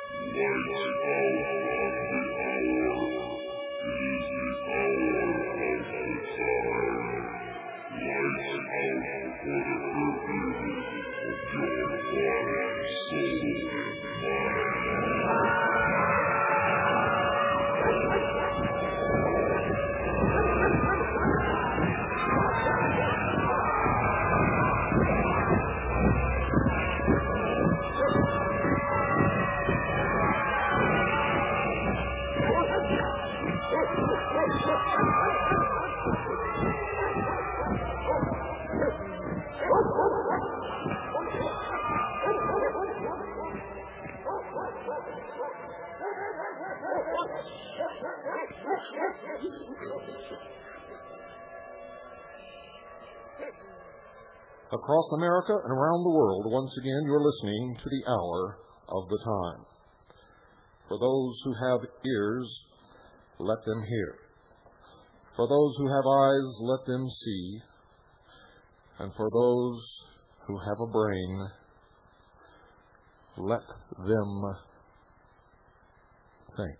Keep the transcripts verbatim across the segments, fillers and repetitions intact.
Across America and around the world, once again, you're listening to the Hour of the Time. For those who have ears, let them hear. For those who have eyes, let them see. And for those who have a brain, let them think.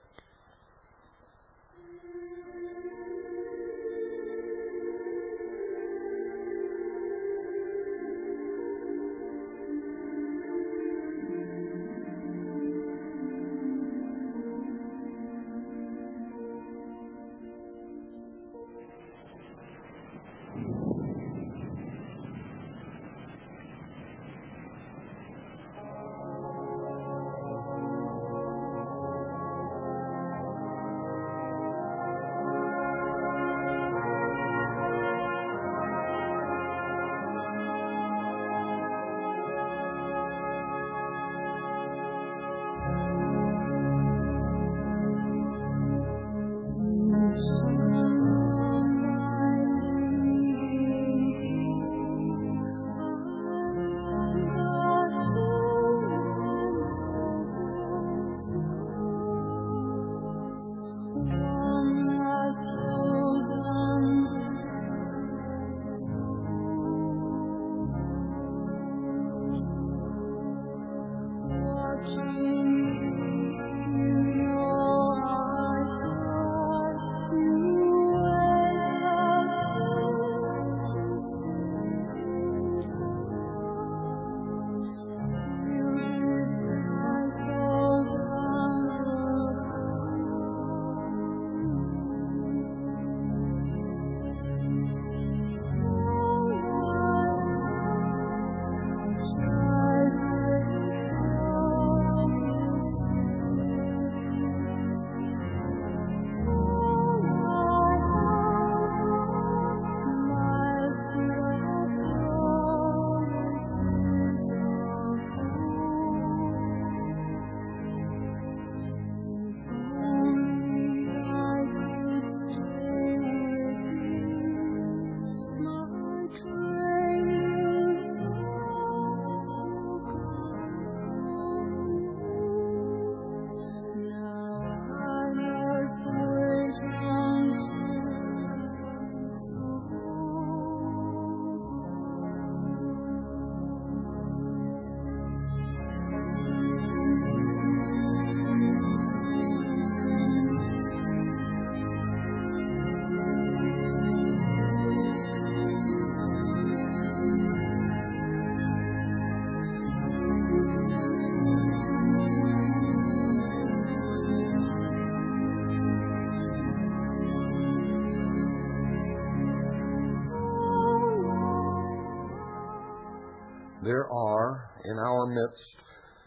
There are in our midst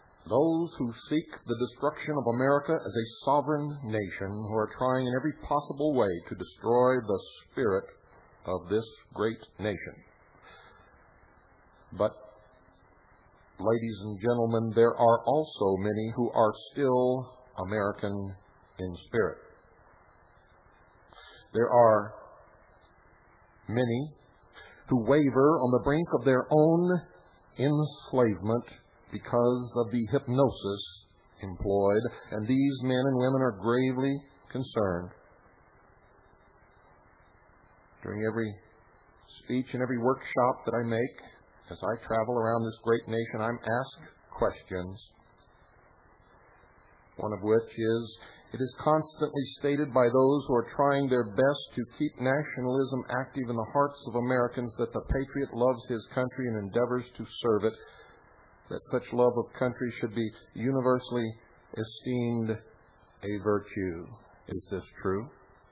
those who seek the destruction of America as a sovereign nation, who are trying in every possible way to destroy the spirit of this great nation. But, ladies and gentlemen, there are also many who are still American in spirit. There are many who waver on the brink of their own enslavement because of the hypnosis employed, and these men and women are gravely concerned. During every speech and every workshop that I make, as I travel around this great nation, I'm asked questions. one of which is, it is constantly stated by those who are trying their best to keep nationalism active in the hearts of Americans that the patriot loves his country and endeavors to serve it, that such love of country should be universally esteemed a virtue. Is this true?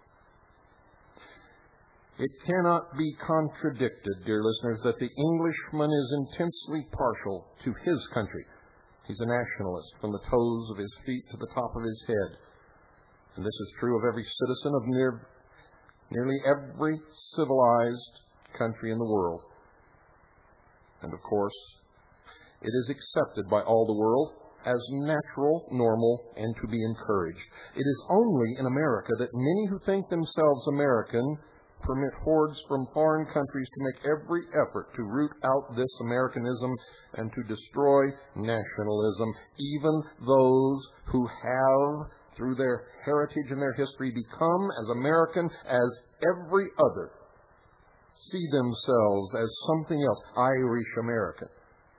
It cannot be contradicted, dear listeners, that the Englishman is intensely partial to his country. He's a nationalist from the toes of his feet to the top of his head. And this is true of every citizen of near, nearly every civilized country in the world. And of course, it is accepted by all the world as natural, normal, and to be encouraged. It is only in America that many who think themselves American permit hordes from foreign countries to make every effort to root out this Americanism and to destroy nationalism, even those who have, through their heritage and their history, become as American as every other, see themselves as something else, Irish American,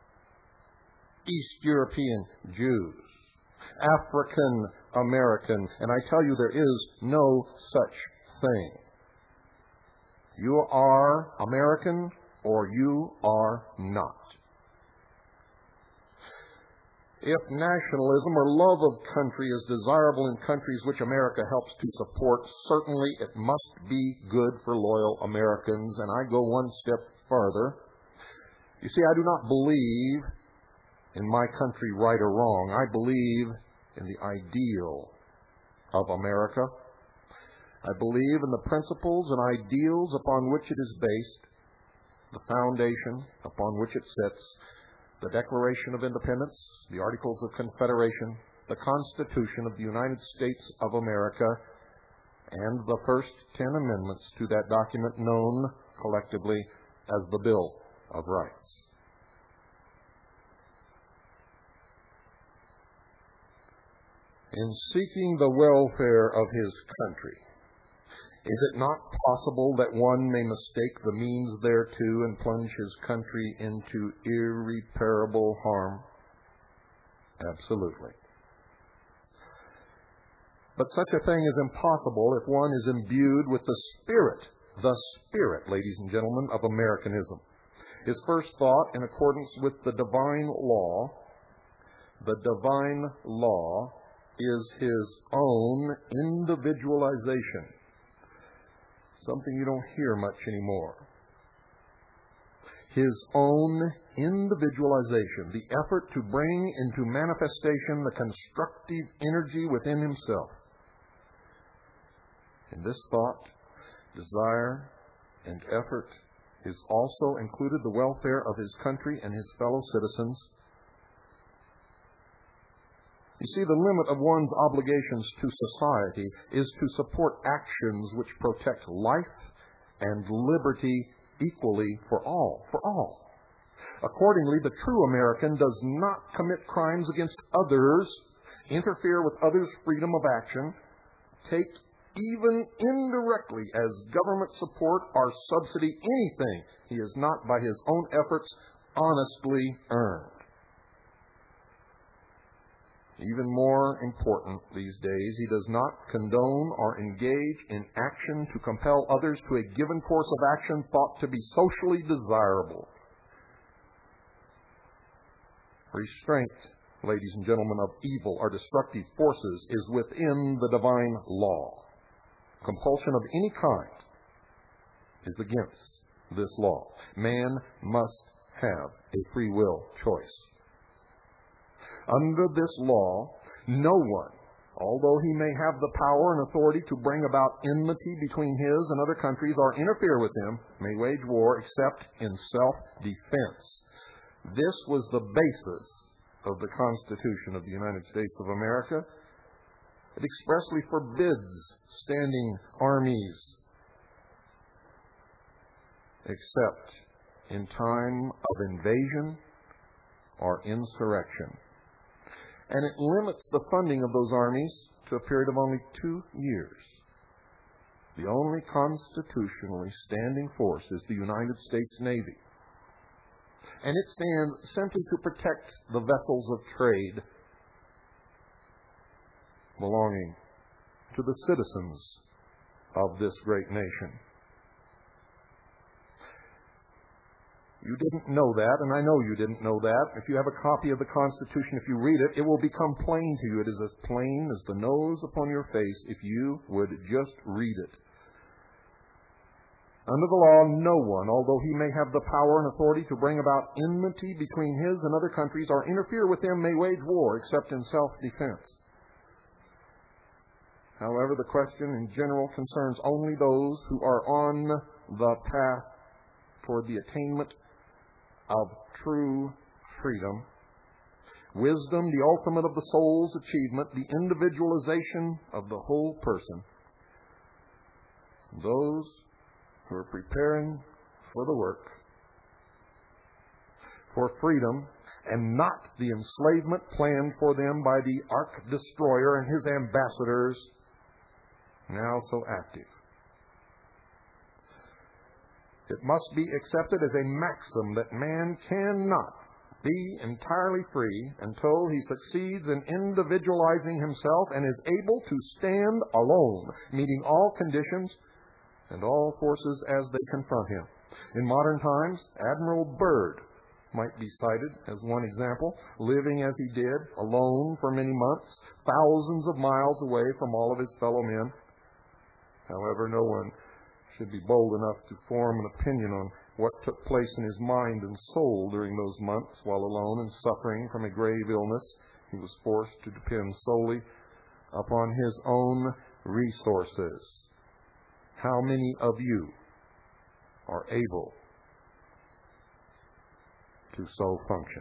East European Jews, African American, and I tell you there is no such thing. You are American or you are not. If nationalism or love of country is desirable in countries which America helps to support, certainly it must be good for loyal Americans. And I go one step further. You see, I do not believe in my country right or wrong. I believe in the ideal of America. I believe in the principles and ideals upon which it is based, the foundation upon which it sits, the Declaration of Independence, the Articles of Confederation, the Constitution of the United States of America, and the first ten amendments to that document known collectively as the Bill of Rights. In seeking the welfare of his country, is it not possible that one may mistake the means thereto and plunge his country into irreparable harm? Absolutely. But such a thing is impossible if one is imbued with the spirit, the spirit, ladies and gentlemen, of Americanism. His first thought, in accordance with the divine law, the divine law is his own individualization. Something you don't hear much anymore. His own individualization, the effort to bring into manifestation the constructive energy within himself. In this thought, desire, and effort is also included the welfare of his country and his fellow citizens. You see, the limit of one's obligations to society is to support actions which protect life and liberty equally for all, for all. Accordingly, the true American does not commit crimes against others, interfere with others' freedom of action, take even indirectly as government support or subsidy anything he has not by his own efforts honestly earned. Even more important these days, he does not condone or engage in action to compel others to a given course of action thought to be socially desirable. Restraint, ladies and gentlemen, of evil or destructive forces is within the divine law. Compulsion of any kind is against this law. Man must have a free will choice. Under this law, no one, although he may have the power and authority to bring about enmity between his and other countries or interfere with them, may wage war except in self-defense. This was the basis of the Constitution of the United States of America. It expressly forbids standing armies except in time of invasion or insurrection. And it limits the funding of those armies to a period of only two years. The only constitutionally standing force is the United States Navy. And it stands simply to protect the vessels of trade. belonging to the citizens of this great nation. You didn't know that, and I know you didn't know that. If you have a copy of the Constitution, if you read it, it will become plain to you. It is as plain as the nose upon your face if you would just read it. Under the law, no one, although he may have the power and authority to bring about enmity between his and other countries or interfere with them, may wage war except in self-defense. However, the question in general concerns only those who are on the path toward the attainment of true freedom. Wisdom, the ultimate of the soul's achievement, the individualization of the whole person. Those who are preparing for the work, for freedom, and not the enslavement planned for them by the Ark Destroyer and his ambassadors, now so active. It must be accepted as a maxim that man cannot be entirely free until he succeeds in individualizing himself and is able to stand alone, meeting all conditions and all forces as they confront him. In modern times, Admiral Byrd might be cited as one example, living as he did, alone for many months, thousands of miles away from all of his fellow men. However, no one should be bold enough to form an opinion on what took place in his mind and soul during those months while alone and suffering from a grave illness. He was forced to depend solely upon his own resources. How many of you are able to so function?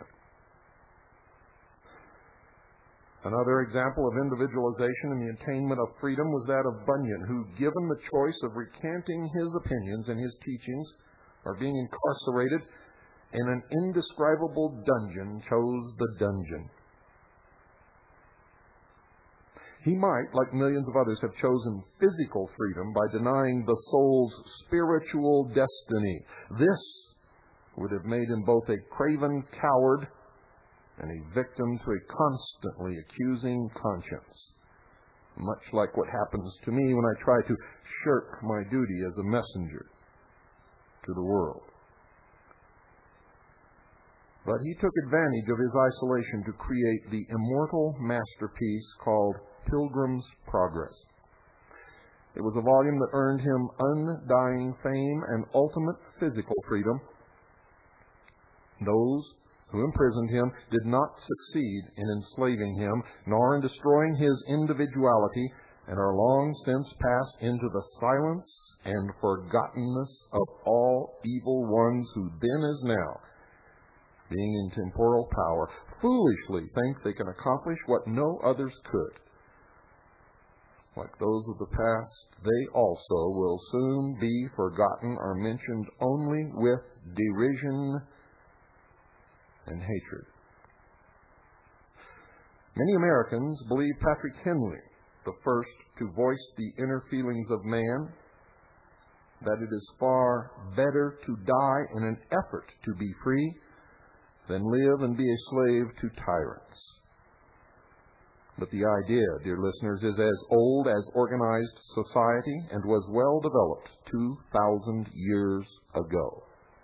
Another example of individualization in the attainment of freedom was that of Bunyan, who, given the choice of recanting his opinions and his teachings or being incarcerated in an indescribable dungeon, chose the dungeon. He might, like millions of others, have chosen physical freedom by denying the soul's spiritual destiny. This would have made him both a craven coward and a victim to a constantly accusing conscience, much like what happens to me when I try to shirk my duty as a messenger to the world. But he took advantage of his isolation to create the immortal masterpiece called Pilgrim's Progress. It was a volume that earned him undying fame and ultimate physical freedom. Those who imprisoned him did not succeed in enslaving him, nor in destroying his individuality, and are long since passed into the silence and forgottenness of all evil ones who then as now, being in temporal power, foolishly think they can accomplish what no others could. Like those of the past, they also will soon be forgotten or mentioned only with derision and hatred. Many Americans believe Patrick Henley, the first to voice the inner feelings of man, that it is far better to die in an effort to be free than live and be a slave to tyrants. But the idea, dear listeners, is as old as organized society and was well developed two thousand years ago.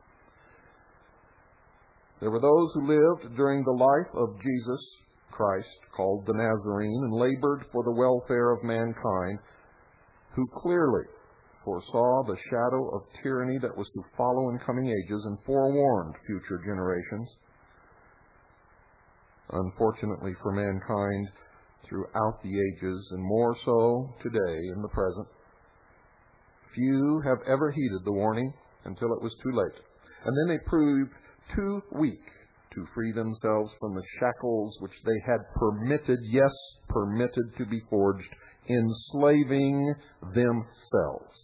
There were those who lived during the life of Jesus Christ, called the Nazarene, and labored for the welfare of mankind, who clearly foresaw the shadow of tyranny that was to follow in coming ages and forewarned future generations. Unfortunately for mankind, throughout the ages, and more so today in the present, few have ever heeded the warning until it was too late. And then they proved too weak to free themselves from the shackles which they had permitted, yes, permitted to be forged, enslaving themselves.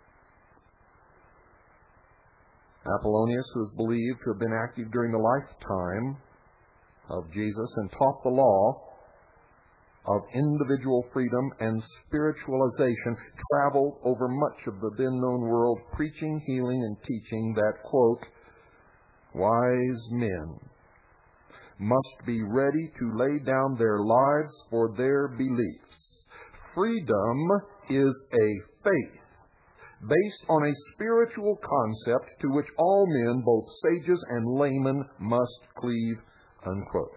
Apollonius, who is believed to have been active during the lifetime of Jesus and taught the law of individual freedom and spiritualization, traveled over much of the then-known world, preaching, healing, and teaching that, quote, wise men must be ready to lay down their lives for their beliefs, freedom is a faith based on a spiritual concept to which all men, both sages and laymen, must cleave, unquote.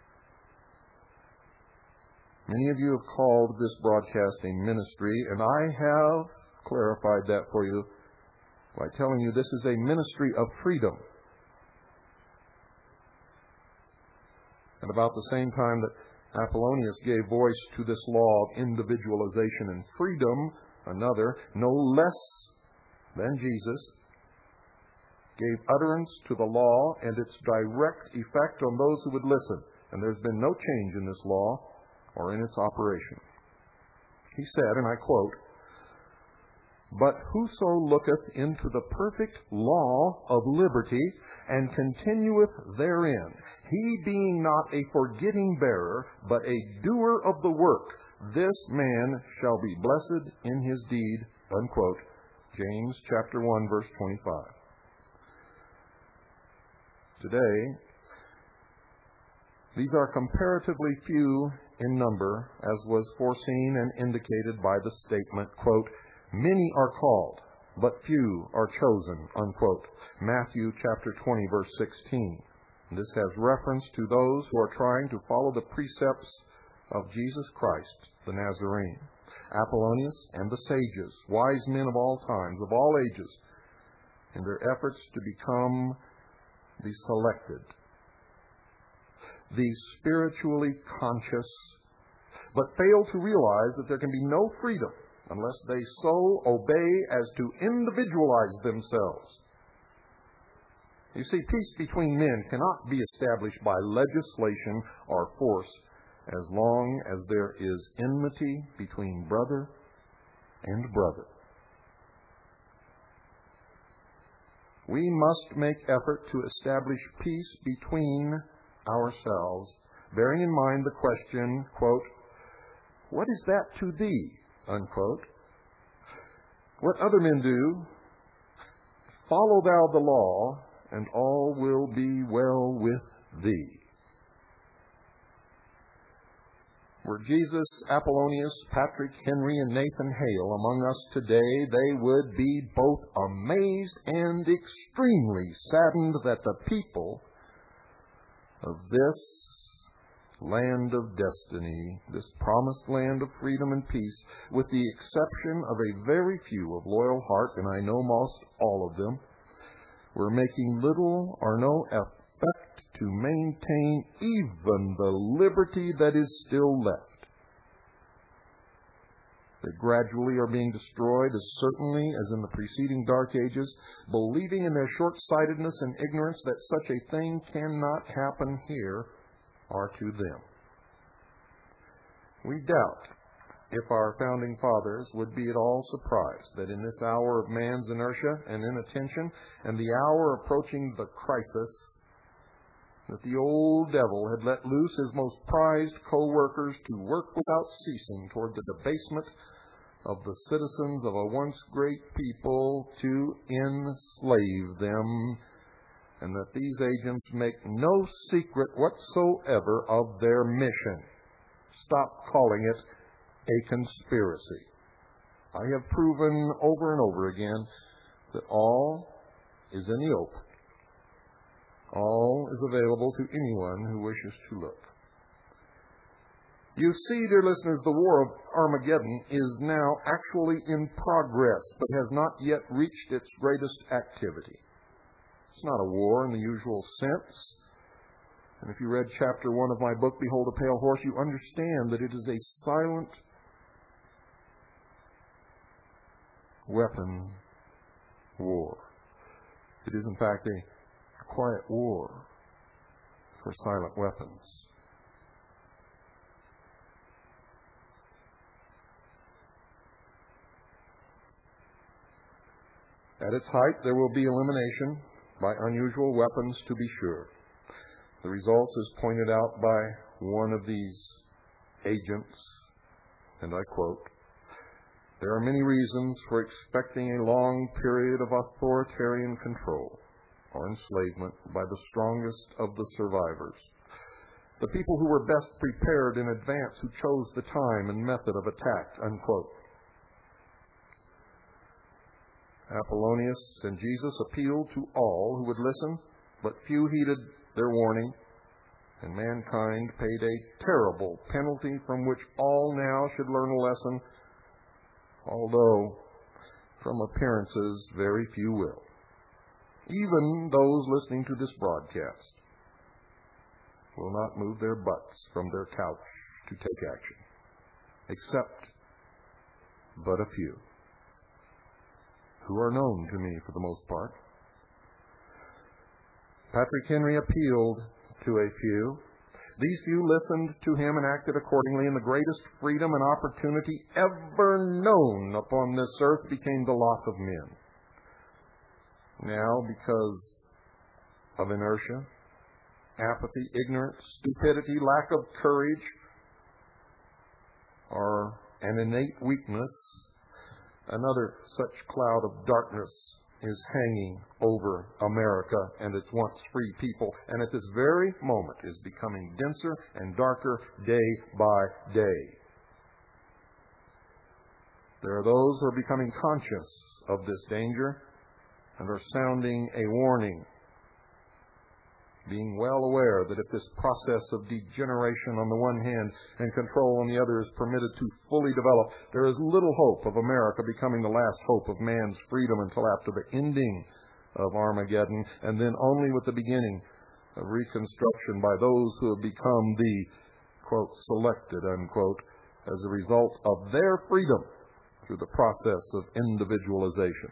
Many of you have called this broadcast a ministry, and I have clarified that for you by telling you this is a ministry of freedom. At about the same time that Apollonius gave voice to this law of individualization and freedom, another, no less than Jesus, gave utterance to the law and its direct effect on those who would listen. And there's been no change in this law or in its operation. He said, and I quote, "But whoso looketh into the perfect law of liberty, and continueth therein, he being not a forgetting bearer, but a doer of the work, this man shall be blessed in his deed," unquote. James chapter one, verse twenty-five. Today, these are comparatively few in number, as was foreseen and indicated by the statement, quote, "Many are called, but few are chosen," unquote. Matthew chapter twenty, verse sixteen. This has reference to those who are trying to follow the precepts of Jesus Christ, the Nazarene. Apollonius and the sages, wise men of all times, of all ages, in their efforts to become the selected, the spiritually conscious, but fail to realize that there can be no freedom unless they so obey as to individualize themselves. You see, peace between men cannot be established by legislation or force as long as there is enmity between brother and brother. We must make effort to establish peace between ourselves, bearing in mind the question, quote, "What is that to thee?" unquote. What other men do, follow thou the law, and all will be well with thee. Were Jesus, Apollonius, Patrick Henry, and Nathan Hale among us today, they would be both amazed and extremely saddened that the people of this land of destiny, this promised land of freedom and peace, with the exception of a very few of loyal heart, and I know most all of them, were making little or no effort to maintain even the liberty that is still left. They gradually are being destroyed as certainly as in the preceding dark ages, believing in their short-sightedness and ignorance that such a thing cannot happen here or to them. We doubt if our founding fathers would be at all surprised that in this hour of man's inertia and inattention, and the hour approaching the crisis, that the old devil had let loose his most prized co-workers to work without ceasing toward the debasement of the citizens of a once great people, to enslave them, and that these agents make no secret whatsoever of their mission. Stop calling it a conspiracy. I have proven over and over again that all is in the open. All is available to anyone who wishes to look. You see, dear listeners, the war of Armageddon is now actually in progress, but has not yet reached its greatest activity. It's not a war in the usual sense. And if you read chapter one of my book, Behold a Pale Horse, you understand that it is a silent weapon war. It is, in fact, a quiet war for silent weapons. At its height, there will be elimination by unusual weapons, to be sure. The results is pointed out by one of these agents, and I quote, "There are many reasons for expecting a long period of authoritarian control or enslavement by the strongest of the survivors. The people who were best prepared in advance, who chose the time and method of attack, unquote. Apollonius and Jesus appealed to all who would listen, but few heeded their warning, and mankind paid a terrible penalty from which all now should learn a lesson, although from appearances very few will. Even those listening to this broadcast will not move their butts from their couch to take action, except but a few, who are known to me for the most part. Patrick Henry appealed to a few. These few listened to him and acted accordingly, and the greatest freedom and opportunity ever known upon this earth became the lot of men. Now, because of inertia, apathy, ignorance, stupidity, lack of courage, or an innate weakness, another such cloud of darkness is hanging over America and its once free people, and at this very moment is becoming denser and darker day by day. There are those who are becoming conscious of this danger and are sounding a warning, being well aware that if this process of degeneration on the one hand and control on the other is permitted to fully develop, there is little hope of America becoming the last hope of man's freedom until after the ending of Armageddon, and then only with the beginning of reconstruction by those who have become the, quote, selected, unquote, as a result of their freedom through the process of individualization.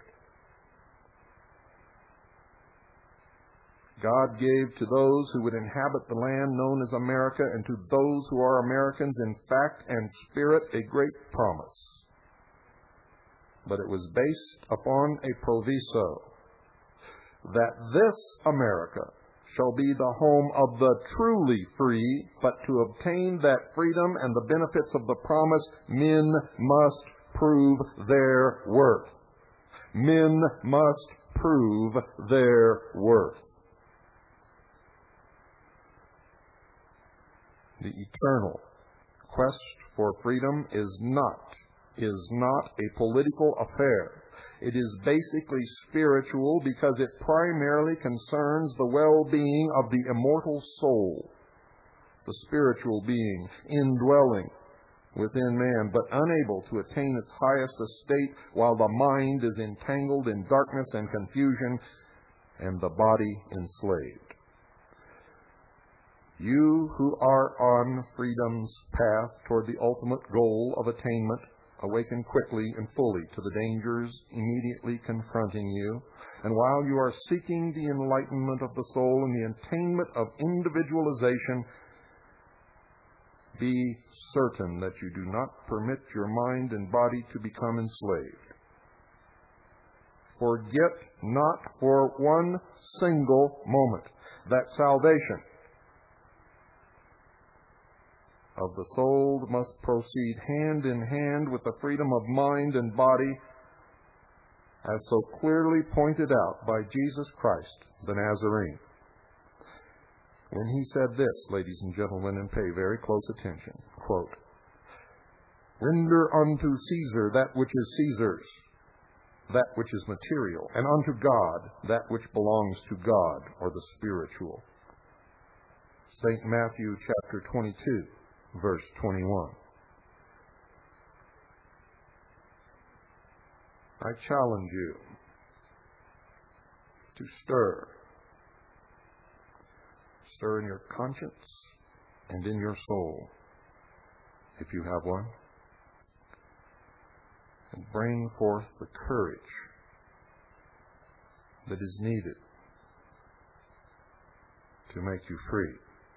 God gave to those who would inhabit the land known as America, and to those who are Americans in fact and spirit, a great promise. But it was based upon a proviso that this America shall be the home of the truly free, but to obtain that freedom and the benefits of the promise, men must prove their worth. Men must prove their worth. The eternal quest for freedom is not, is not a political affair. It is basically spiritual because it primarily concerns the well-being of the immortal soul, the spiritual being indwelling within man, but unable to attain its highest estate while the mind is entangled in darkness and confusion and the body enslaved. You who are on freedom's path toward the ultimate goal of attainment, awaken quickly and fully to the dangers immediately confronting you. And while you are seeking the enlightenment of the soul and the attainment of individualization, be certain that you do not permit your mind and body to become enslaved. Forget not for one single moment that salvation of the soul must proceed hand in hand with the freedom of mind and body, as so clearly pointed out by Jesus Christ, the Nazarene. When he said this, ladies and gentlemen, and pay very close attention, quote, "Render unto Caesar that which is Caesar's, that which is material, and unto God that which belongs to God," or the spiritual. Saint Matthew chapter twenty-two. Verse twenty-one. I challenge you to stir. Stir in your conscience and in your soul, if you have one, and bring forth the courage that is needed to make you free.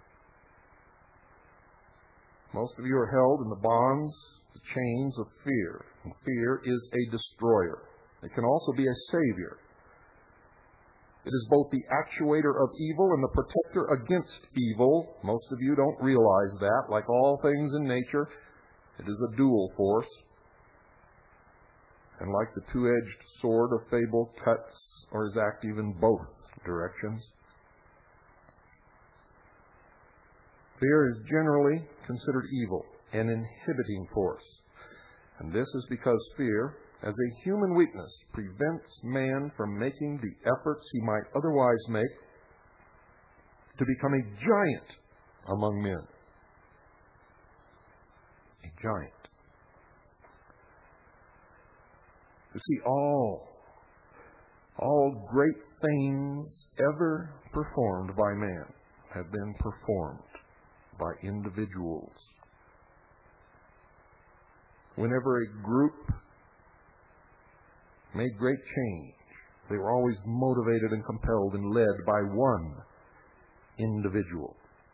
Most of you are held in the bonds, the chains of fear. And fear is a destroyer. It can also be a savior. It is both the actuator of evil and the protector against evil. Most of you don't realize that. Like all things in nature, it is a dual force. And like the two-edged sword of fable, cuts or is active in both directions. Fear is generally considered evil, an inhibiting force. And this is because fear, as a human weakness, prevents man from making the efforts he might otherwise make to become a giant among men. A giant. You see, all, all great things ever performed by man have been performed by individuals. Whenever a group made great change, they were always motivated and compelled and led by one individual.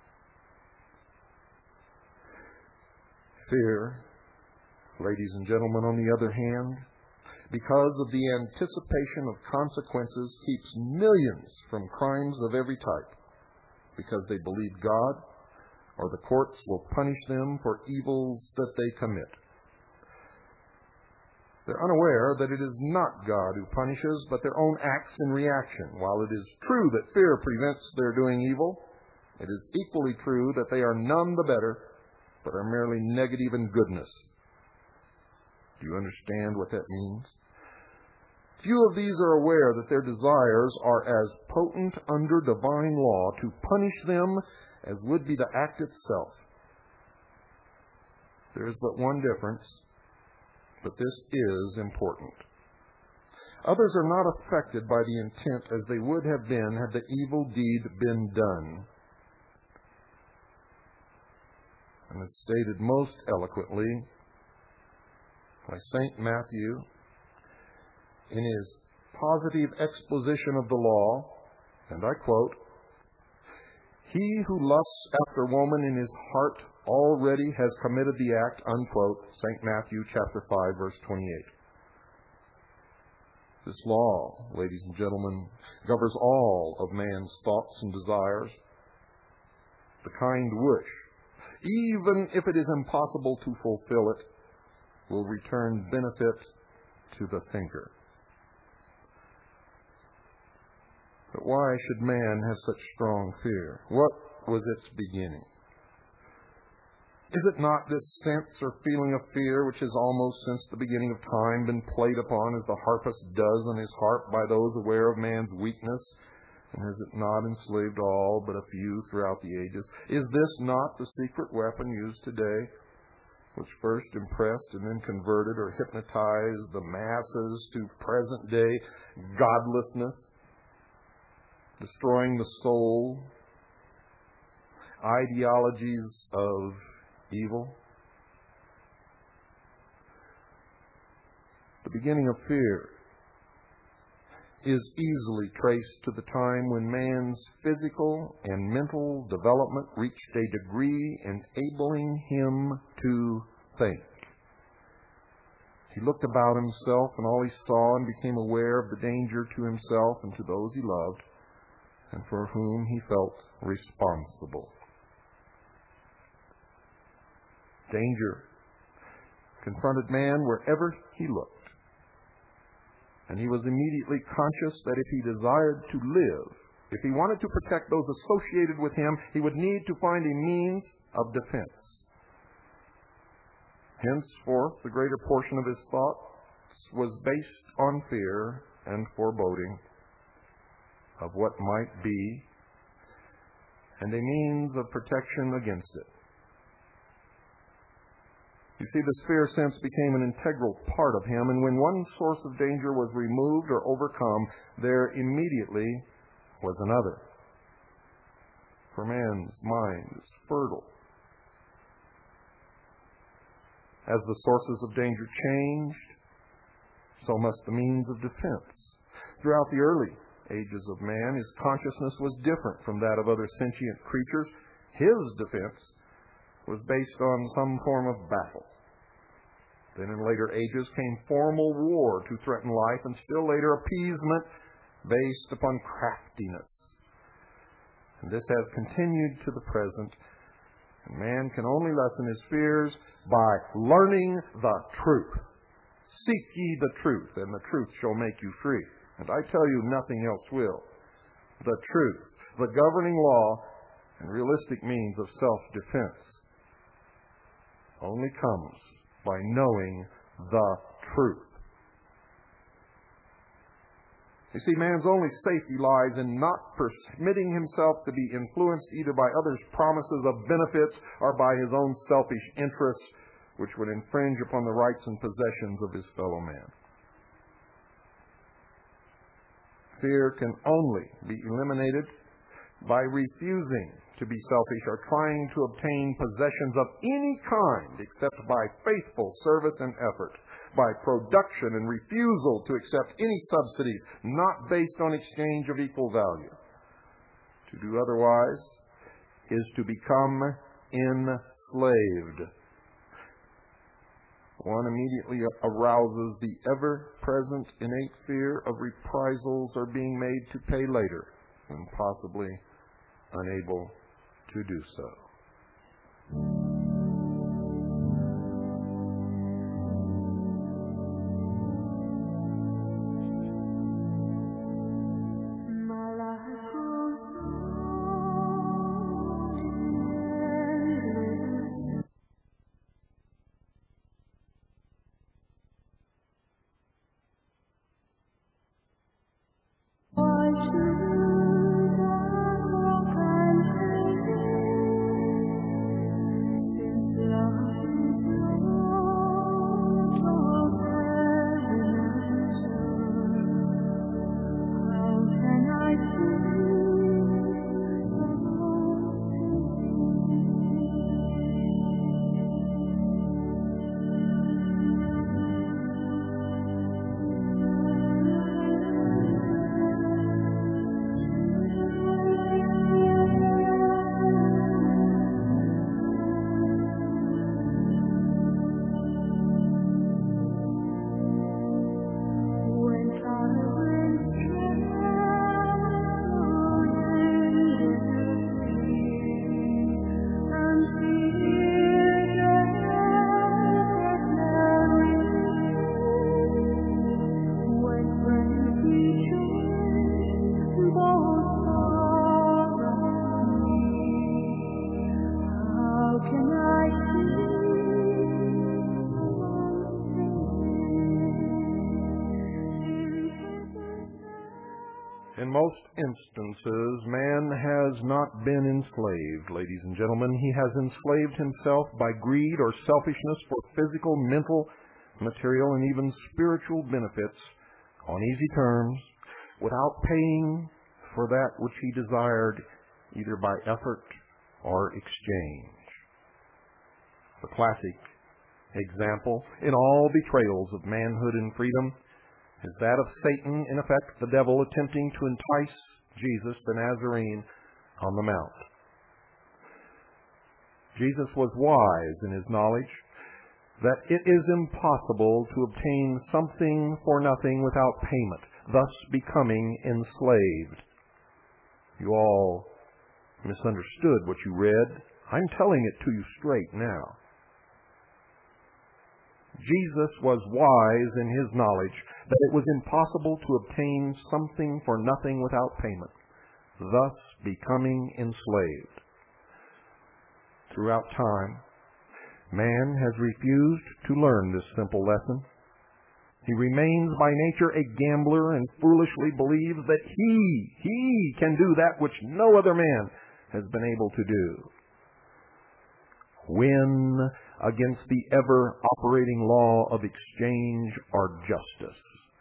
Fear, ladies and gentlemen, on the other hand, because of the anticipation of consequences, keeps millions from crimes of every type, because they believe God or the courts will punish them for evils that they commit. They're unaware that it is not God who punishes, but their own acts in reaction. While it is true that fear prevents their doing evil, it is equally true that they are none the better, but are merely negative in goodness. Do you understand what that means? Few of these are aware that their desires are as potent under divine law to punish them as would be the act itself. There is but one difference, but this is important. Others are not affected by the intent as they would have been had the evil deed been done. And as stated most eloquently by Saint Matthew in his positive exposition of the law, and I quote, "He who lusts after woman in his heart already has committed the act," unquote, Saint Matthew chapter five, verse twenty-eight. This law, ladies and gentlemen, governs all of man's thoughts and desires. The kind which, even if it is impossible to fulfill it, will return benefit to the thinker. But why should man have such strong fear? What was its beginning? Is it not this sense or feeling of fear which has almost since the beginning of time been played upon as the harpist does on his harp by those aware of man's weakness? And has it not enslaved all but a few throughout the ages? Is this not the secret weapon used today, which first impressed and then converted or hypnotized the masses to present-day godlessness, destroying the soul, ideologies of evil? The beginning of fear is easily traced to the time when man's physical and mental development reached a degree enabling him to think. He looked about himself, and all he saw, and became aware of the danger to himself and to those he loved, and for whom he felt responsible. Danger confronted man wherever he looked. And he was immediately conscious that if he desired to live, if he wanted to protect those associated with him, he would need to find a means of defense. Henceforth, the greater portion of his thoughts was based on fear and foreboding of what might be, and a means of protection against it. You see, this fear sense became an integral part of him, and when one source of danger was removed or overcome, there immediately was another. For man's mind is fertile. As the sources of danger changed, so must the means of defense. Throughout the early ages of man, his consciousness was different from that of other sentient creatures. His defense was based on some form of battle. Then in later ages came formal war to threaten life, and still later appeasement based upon craftiness. And this has continued to the present, and man can only lessen his fears by learning the truth. Seek ye the truth, and the truth shall make you free. And I tell you, nothing else will. The truth, the governing law, and realistic means of self-defense only comes by knowing the truth. You see, man's only safety lies in not permitting himself to be influenced either by others' promises of benefits or by his own selfish interests, which would infringe upon the rights and possessions of his fellow man. Fear can only be eliminated by refusing to be selfish or trying to obtain possessions of any kind except by faithful service and effort, by production and refusal to accept any subsidies not based on exchange of equal value. To do otherwise is to become enslaved. One immediately arouses the ever-present innate fear of reprisals or being made to pay later, and possibly unable to do so. In most instances, man has not been enslaved, ladies and gentlemen. He has enslaved himself by greed or selfishness for physical, mental, material, and even spiritual benefits on easy terms, without paying for that which he desired, either by effort or exchange. The classic example in all betrayals of manhood and freedom is that of Satan, in effect, the devil, attempting to entice Jesus the Nazarene on the Mount. Jesus was wise in his knowledge that it is impossible to obtain something for nothing without payment, thus becoming enslaved. You all misunderstood what you read. I'm telling it to you straight now. Jesus was wise in his knowledge that it was impossible to obtain something for nothing without payment, thus becoming enslaved. Throughout time, man has refused to learn this simple lesson. He remains by nature a gambler and foolishly believes that he, he can do that which no other man has been able to do. Win against the ever-operating law of exchange or justice.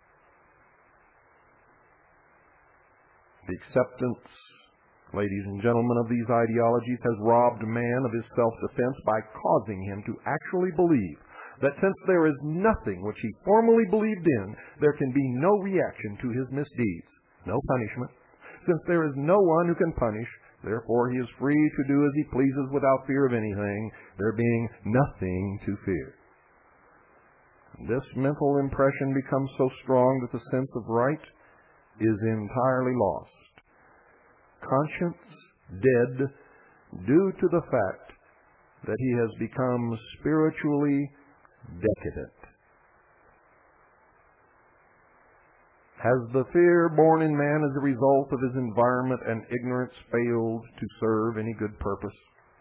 The acceptance, ladies and gentlemen, of these ideologies has robbed man of his self-defense by causing him to actually believe that since there is nothing which he formerly believed in, there can be no reaction to his misdeeds, no punishment. Since there is no one who can punish, therefore he is free to do as he pleases without fear of anything, there being nothing to fear. This mental impression becomes so strong that the sense of right is entirely lost. Conscience dead due to the fact that he has become spiritually decadent. Has the fear born in man as a result of his environment and ignorance failed to serve any good purpose?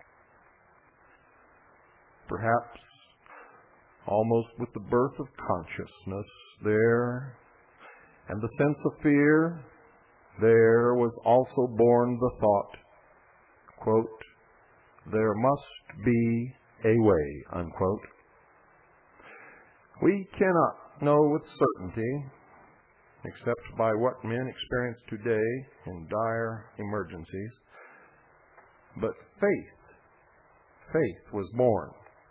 Perhaps, almost with the birth of consciousness, there, and the sense of fear, there was also born the thought, quote, there must be a way, unquote. We cannot know with certainty, except by what men experience today in dire emergencies, but faith, faith was born.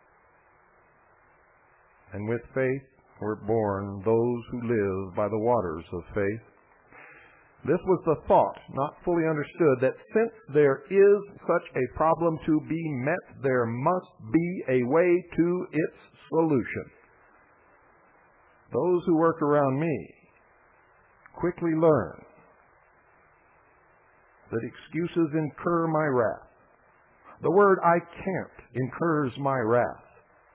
And with faith were born those who live by the waters of faith. This was the thought, not fully understood, that since there is such a problem to be met, there must be a way to its solution. Those who work around me quickly learn that excuses incur my wrath. The word "I can't" incurs my wrath.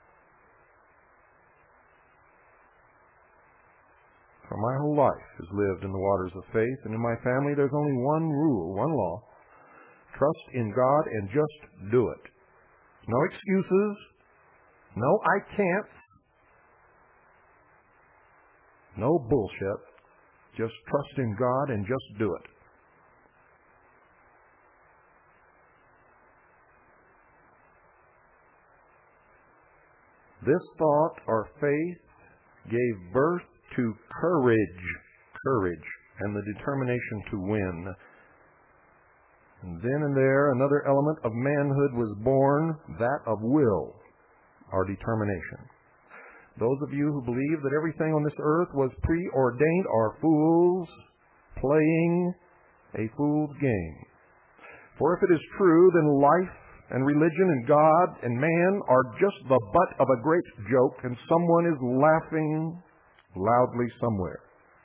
For my whole life is lived in the waters of faith, and in my family there's only one rule, one law. Trust in God and just do it. No excuses, no "I can'ts," no bullshit. Just trust in God and just do it. This thought or faith gave birth to courage, courage, and the determination to win. And then and there, another element of manhood was born, that of will, or determination. Those of you who believe that everything on this earth was preordained are fools playing a fool's game. For if it is true, then life and religion and God and man are just the butt of a great joke, and someone is laughing loudly somewhere.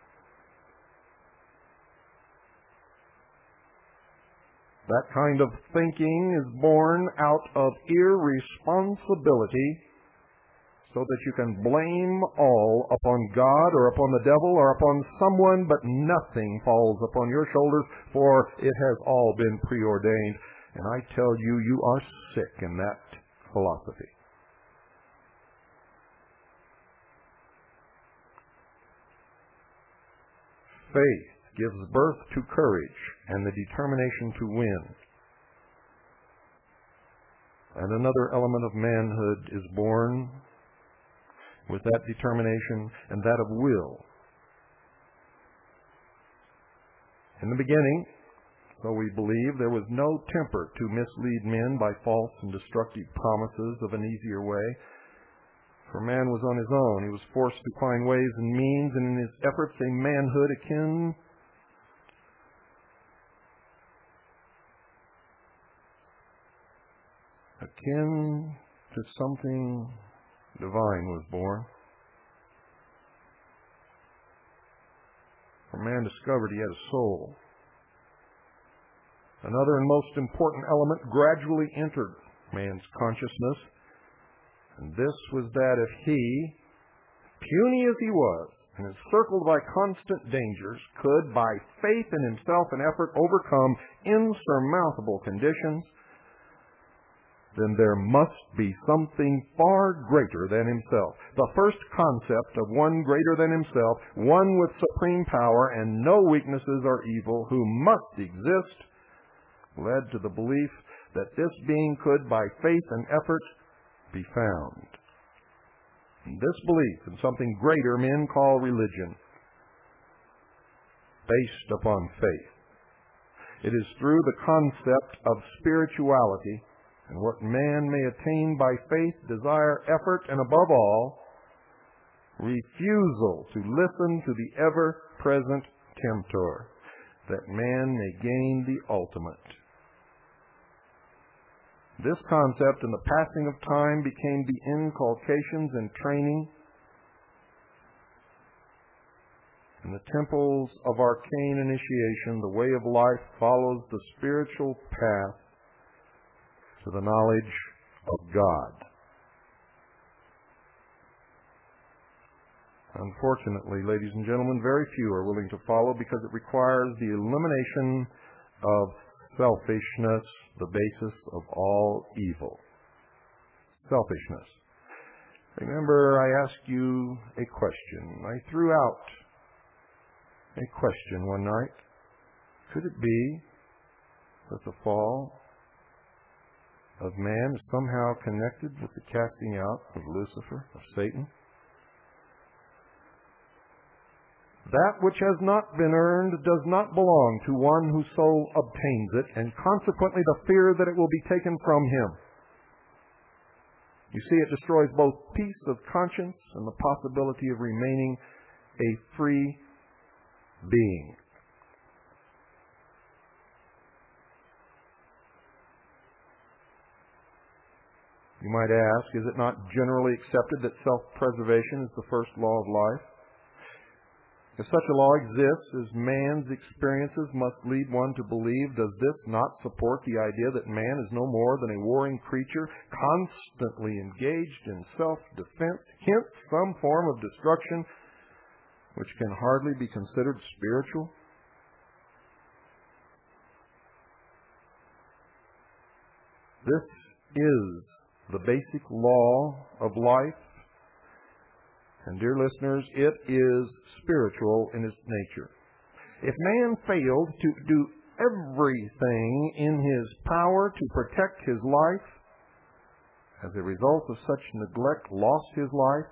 That kind of thinking is born out of irresponsibility, so that you can blame all upon God or upon the devil or upon someone, but nothing falls upon your shoulders, for it has all been preordained. And I tell you, you are sick in that philosophy. Faith gives birth to courage and the determination to win. And another element of manhood is born with that determination and that of will. In the beginning, so we believe, there was no temper to mislead men by false and destructive promises of an easier way. For man was on his own. He was forced to find ways and means, and in his efforts a manhood akin akin to something divine was born. For man discovered he had a soul. Another and most important element gradually entered man's consciousness, and this was that if he, puny as he was, and encircled by constant dangers, could, by faith in himself and effort, overcome insurmountable conditions, then there must be something far greater than himself. The first concept of one greater than himself, one with supreme power and no weaknesses or evil, who must exist, led to the belief that this being could, by faith and effort, be found. And this belief in something greater men call religion, based upon faith. It is through the concept of spirituality and what man may attain by faith, desire, effort, and above all, refusal to listen to the ever-present tempter, that man may gain the ultimate. This concept, in the passing of time, became the inculcations and training in the temples of arcane initiation. The way of life follows the spiritual path to the knowledge of God. Unfortunately, ladies and gentlemen, very few are willing to follow because it requires the elimination of selfishness, the basis of all evil. Selfishness. Remember, I asked you a question. I threw out a question one night. Could it be that the fall of man is somehow connected with the casting out of Lucifer, of Satan? That which has not been earned does not belong to one who so obtains it, and consequently the fear that it will be taken from him. You see, it destroys both peace of conscience and the possibility of remaining a free being. You might ask, is it not generally accepted that self-preservation is the first law of life? If such a law exists, as man's experiences must lead one to believe, does this not support the idea that man is no more than a warring creature, constantly engaged in self-defense, hence some form of destruction, which can hardly be considered spiritual? This is the basic law of life. And dear listeners, it is spiritual in its nature. If man failed to do everything in his power to protect his life, as a result of such neglect lost his life,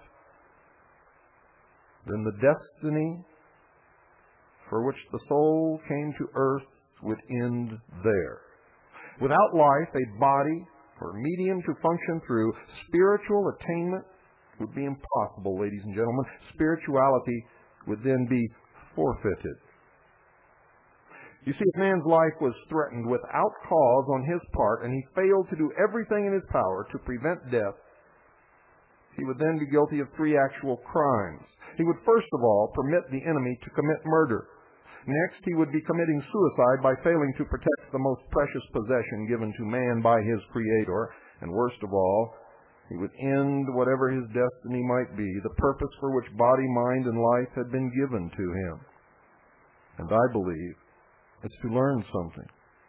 then the destiny for which the soul came to earth would end there. Without life, a body or medium to function through, spiritual attainment would be impossible, ladies and gentlemen. Spirituality would then be forfeited. You see, if man's life was threatened without cause on his part, and he failed to do everything in his power to prevent death, he would then be guilty of three actual crimes. He would first of all permit the enemy to commit murder. Next, he would be committing suicide by failing to protect the most precious possession given to man by his Creator. And worst of all, he would end whatever his destiny might be, the purpose for which body, mind, and life had been given to him. And I believe it's to learn something.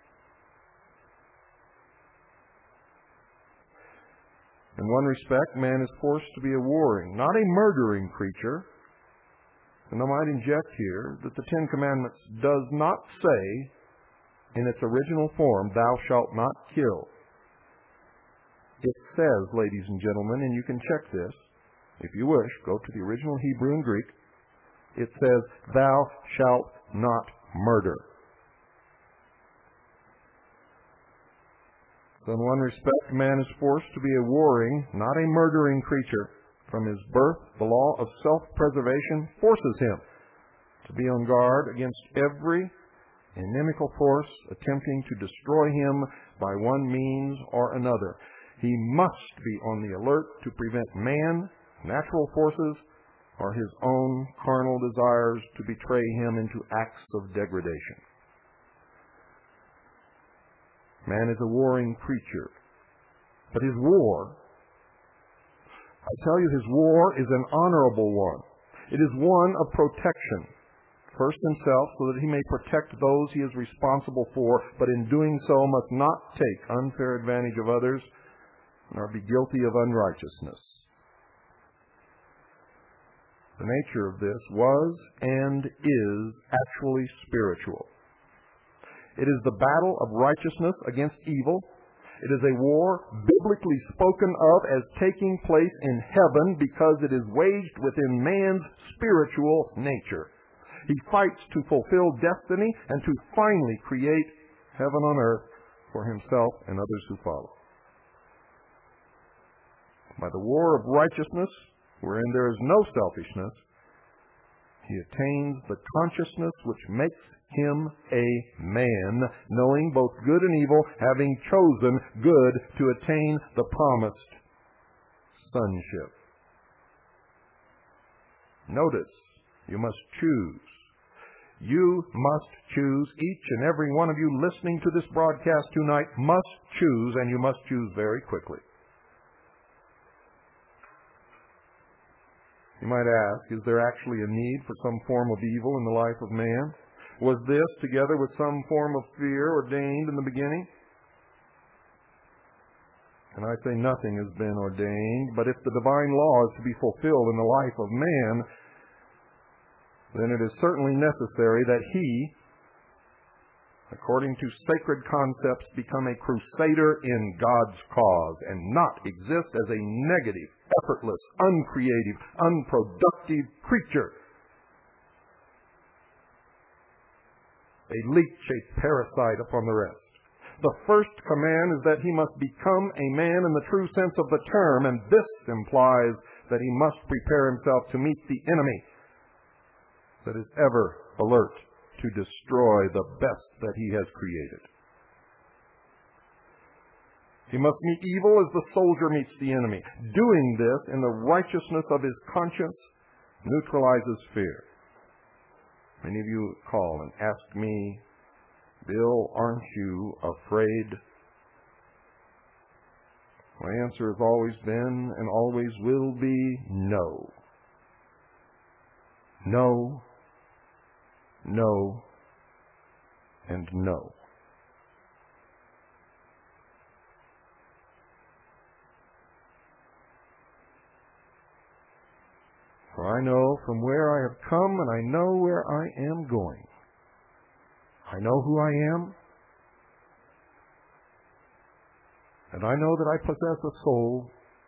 In one respect, man is forced to be a warring, not a murdering creature. And I might inject here that the Ten Commandments does not say in its original form, thou shalt not kill. It says, ladies and gentlemen, and you can check this, if you wish, go to the original Hebrew and Greek. It says, thou shalt not murder. So in one respect, man is forced to be a warring, not a murdering creature. From his birth, the law of self-preservation forces him to be on guard against every inimical force attempting to destroy him by one means or another. He must be on the alert to prevent man, natural forces, or his own carnal desires to betray him into acts of degradation. Man is a warring creature, but his war, I tell you, his war is an honorable one. It is one of protection. First himself, so that he may protect those he is responsible for, but in doing so must not take unfair advantage of others, nor be guilty of unrighteousness. The nature of this was and is actually spiritual. It is the battle of righteousness against evil. It is a war biblically spoken of as taking place in heaven because it is waged within man's spiritual nature. He fights to fulfill destiny and to finally create heaven on earth for himself and others who follow. By the war of righteousness, wherein there is no selfishness, he attains the consciousness which makes him a man, knowing both good and evil, having chosen good to attain the promised sonship. Notice, you must choose. You must choose. Each and every one of you listening to this broadcast tonight must choose, and you must choose very quickly. You might ask, is there actually a need for some form of evil in the life of man? Was this, together with some form of fear, ordained in the beginning? And I say nothing has been ordained, but if the divine law is to be fulfilled in the life of man, then it is certainly necessary that he, according to sacred concepts, become a crusader in God's cause and not exist as a negative, effortless, uncreative, unproductive creature. A leech, a parasite upon the rest. The first command is that he must become a man in the true sense of the term, and this implies that he must prepare himself to meet the enemy that is ever alert to destroy the best that he has created. He must meet evil as the soldier meets the enemy. Doing this in the righteousness of his conscience neutralizes fear. Many of you call and ask me, Bill, aren't you afraid? My answer has always been and always will be no. No, no, and no. For I know from where I have come, and I know where I am going. I know who I am, and I know that I possess a soul.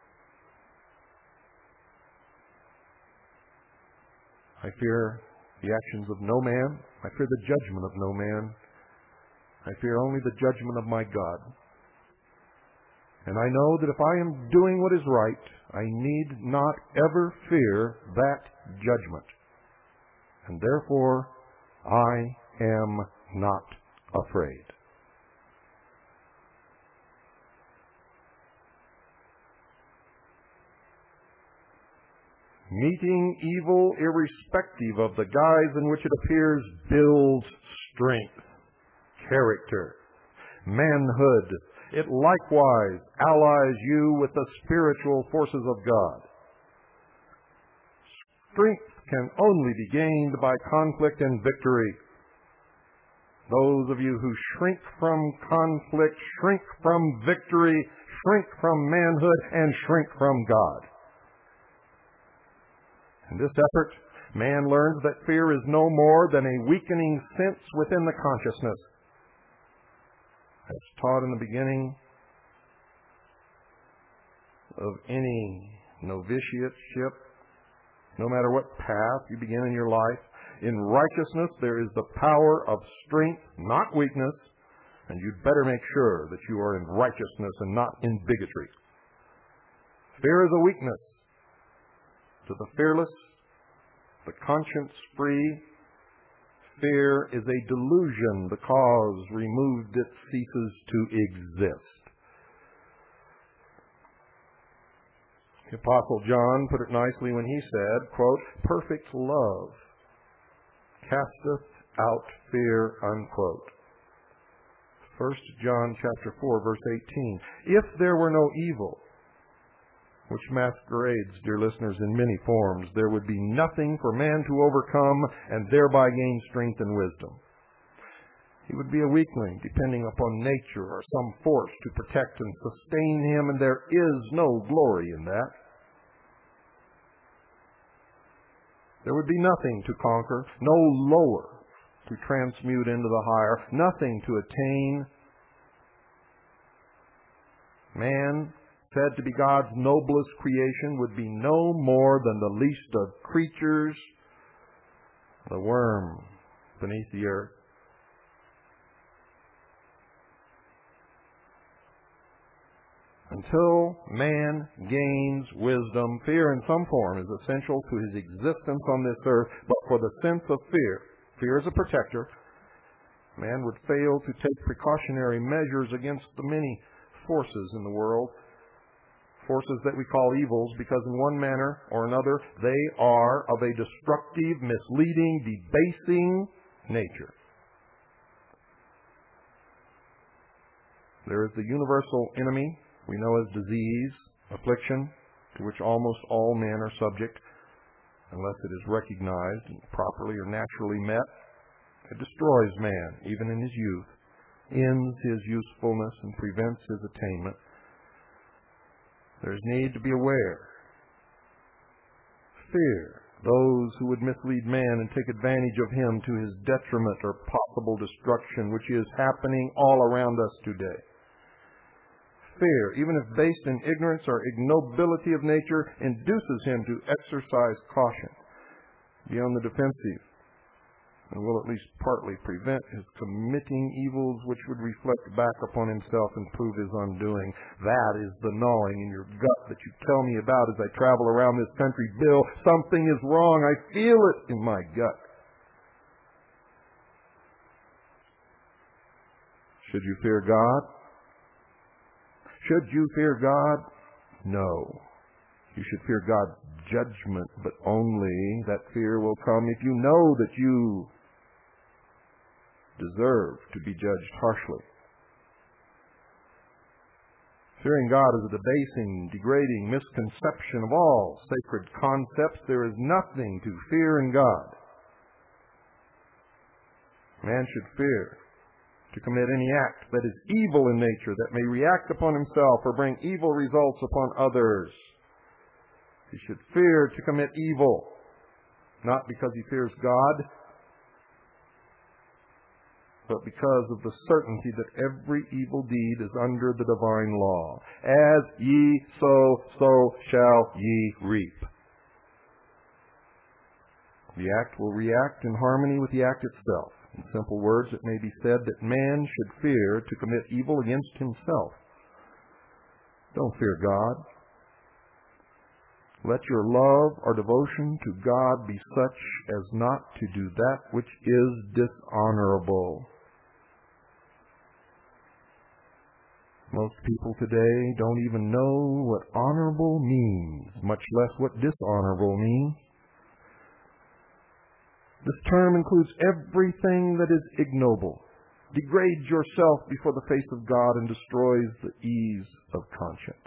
I fear the actions of no man. I fear the judgment of no man. I fear only the judgment of my God. And I know that if I am doing what is right, I need not ever fear that judgment. And therefore, I am not afraid. Meeting evil, irrespective of the guise in which it appears, builds strength, character, manhood. It likewise allies you with the spiritual forces of God. Strength can only be gained by conflict and victory. Those of you who shrink from conflict, shrink from victory, shrink from manhood, and shrink from God. In this effort, man learns that fear is no more than a weakening sense within the consciousness. As taught in the beginning of any novitiateship, no matter what path you begin in your life, in righteousness there is the power of strength, not weakness, and you'd better make sure that you are in righteousness and not in bigotry. Fear is a weakness. To the fearless, the conscience-free, fear is a delusion because removed it ceases to exist. The Apostle John put it nicely when he said, quote, perfect love casteth out fear, unquote. First John chapter four, verse eighteen. If there were no evil, which masquerades, dear listeners, in many forms, there would be nothing for man to overcome and thereby gain strength and wisdom. He would be a weakling, depending upon nature or some force to protect and sustain him, and there is no glory in that. There would be nothing to conquer, no lower to transmute into the higher, nothing to attain. Man, said to be God's noblest creation, would be no more than the least of creatures, the worm beneath the earth. Until man gains wisdom, fear in some form is essential to his existence on this earth, but for the sense of fear, fear is a protector, man would fail to take precautionary measures against the many forces in the world, forces that we call evils, because in one manner or another they are of a destructive, misleading, debasing nature. There is the universal enemy we know as disease, affliction, to which almost all men are subject. unless it is recognized and properly or naturally met. It destroys man, even in his youth, ends his usefulness, and prevents his attainment. There's need to be aware. Fear those who would mislead man and take advantage of him to his detriment or possible destruction, which is happening all around us today. Fear, even if based in ignorance or ignobility of nature, induces him to exercise caution, be on the defensive, and will at least partly prevent his committing evils which would reflect back upon himself and prove his undoing. That is the gnawing in your gut that you tell me about as I travel around this country. Bill, something is wrong. I feel it in my gut. Should you fear God? Should you fear God? No. You should fear God's judgment, but only that fear will come if you know that you deserve to be judged harshly. Fearing God is a debasing, degrading misconception of all sacred concepts. There is nothing to fear in God. Man should fear to commit any act that is evil in nature, that may react upon himself or bring evil results upon others. He should fear to commit evil, not because he fears God, but because of the certainty that every evil deed is under the divine law. As ye sow, so shall ye reap. The act will react in harmony with the act itself. In simple words, it may be said that man should fear to commit evil against himself. Don't fear God. Let your love or devotion to God be such as not to do that which is dishonorable. Most people today don't even know what honorable means, much less what dishonorable means. This term includes everything that is ignoble, degrades yourself before the face of God, and destroys the ease of conscience.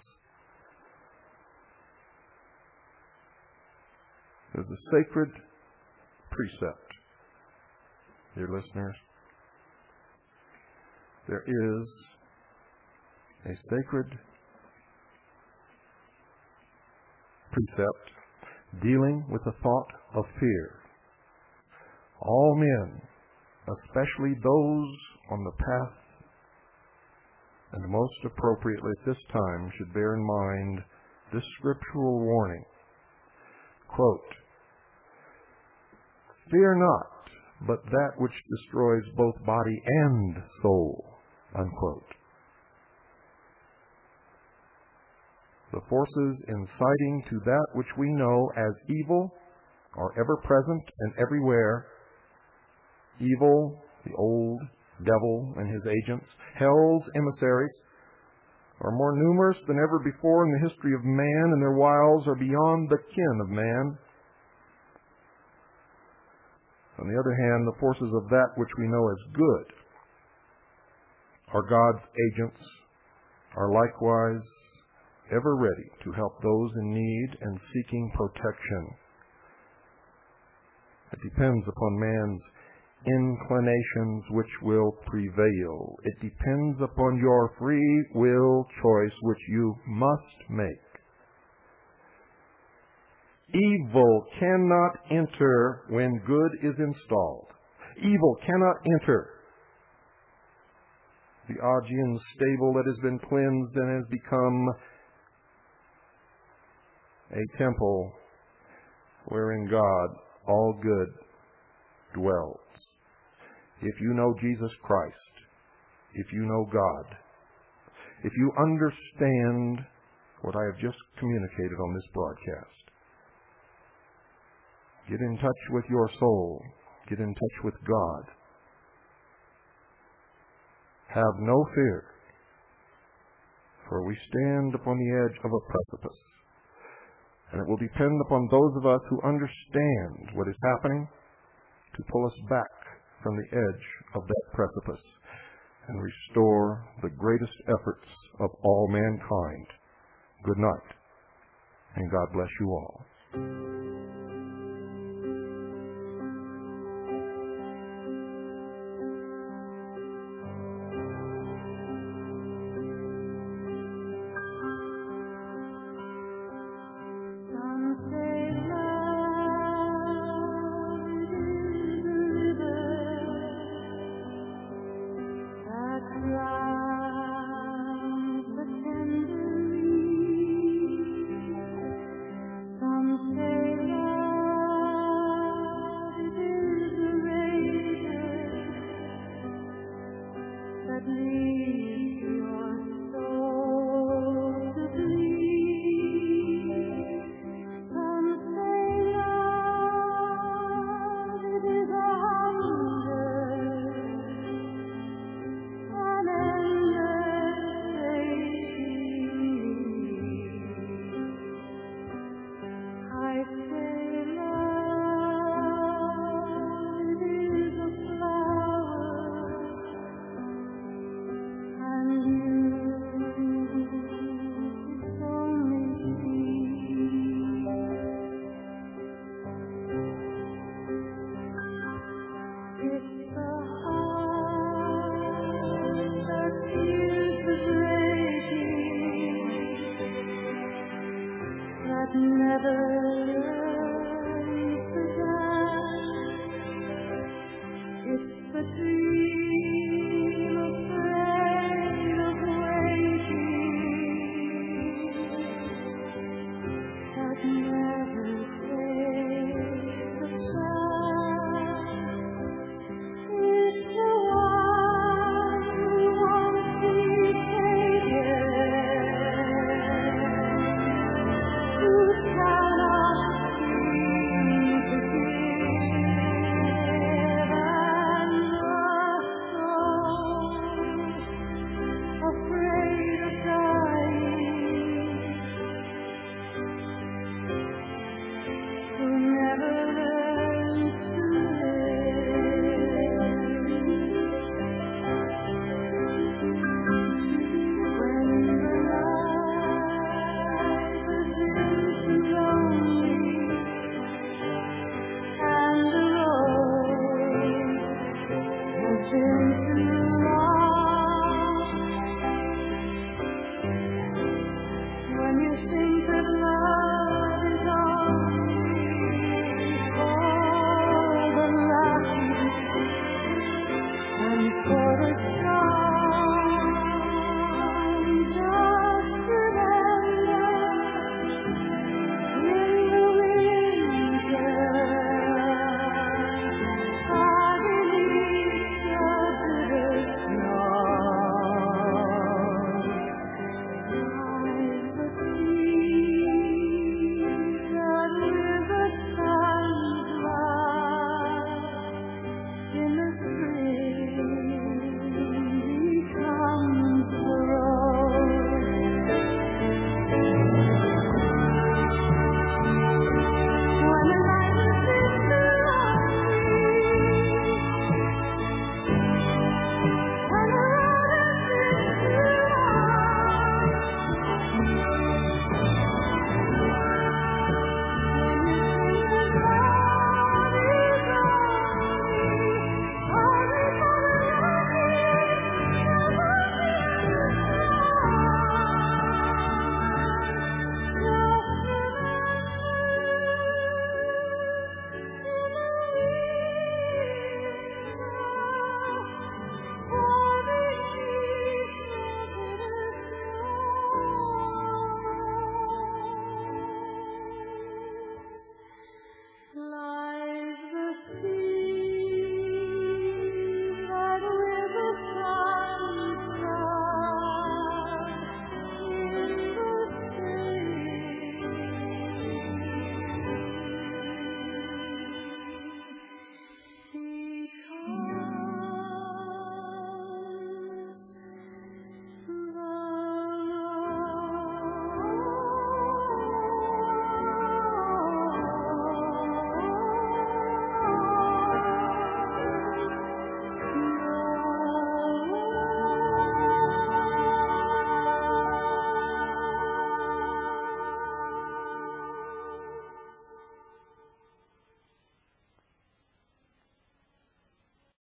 There's a sacred precept, dear listeners. There is a sacred precept dealing with the thought of fear. All men, especially those on the path, and most appropriately at this time, should bear in mind this scriptural warning. Quote, "Fear not, but that which destroys both body and soul." Unquote. The forces inciting to that which we know as evil are ever present and everywhere. Evil, the old devil and his agents, hell's emissaries, are more numerous than ever before in the history of man, and their wiles are beyond the ken of man. On the other hand, the forces of that which we know as good are God's agents, are likewise ever ready to help those in need and seeking protection. It depends upon man's inclinations which will prevail. It depends upon your free will choice, which you must make. Evil cannot enter when good is installed. Evil cannot enter the Augean stable that has been cleansed and has become a temple wherein God, all good, dwells. If you know Jesus Christ, if you know God, if you understand what I have just communicated on this broadcast, get in touch with your soul, get in touch with God. Have no fear, for we stand upon the edge of a precipice, and it will depend upon those of us who understand what is happening to pull us back from the edge of that precipice and restore the greatest efforts of all mankind. Good night, and God bless you all. never